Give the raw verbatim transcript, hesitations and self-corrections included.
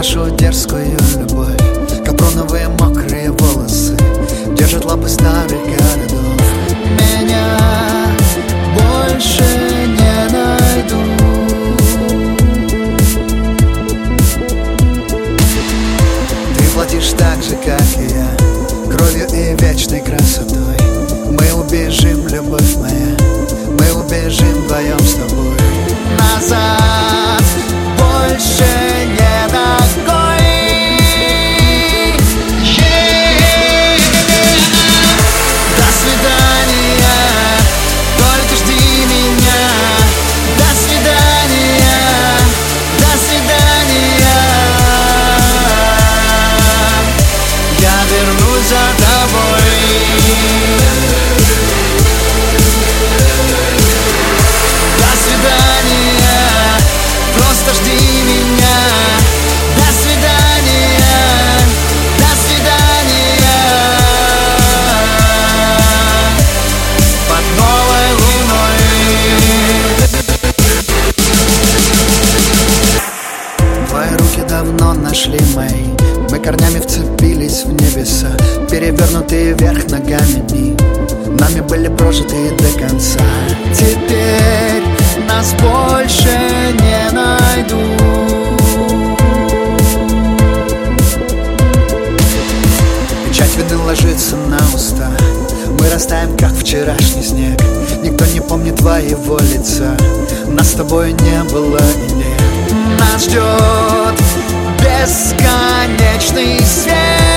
нашу дерзкую любовь. Капроновые мокрые волосы держат лапы старых городов. Меня больше не найду. Ты платишь так же, как и я, кровью и вечной красотой. Мы убежим, любовь моя, мы убежим вдвоем с тобой. Назад больше не ногой. Yeah. До свидания, только жди меня. До свидания, до свидания. Я вернусь за тобой. До свидания, просто жди меня. До свидания, до свидания. Под новой луной. Твои руки давно нашли мои. Мы корнями вцепились в небеса, перевернутые вверх ногами дни нами были прожиты до конца. Теперь нас больше не найду. Печать вины ложится на уста. Мы растаем, как вчерашний снег. Никто не помнит твоего лица. Нас с тобой не было и нет. Нас ждет бесконечный свет.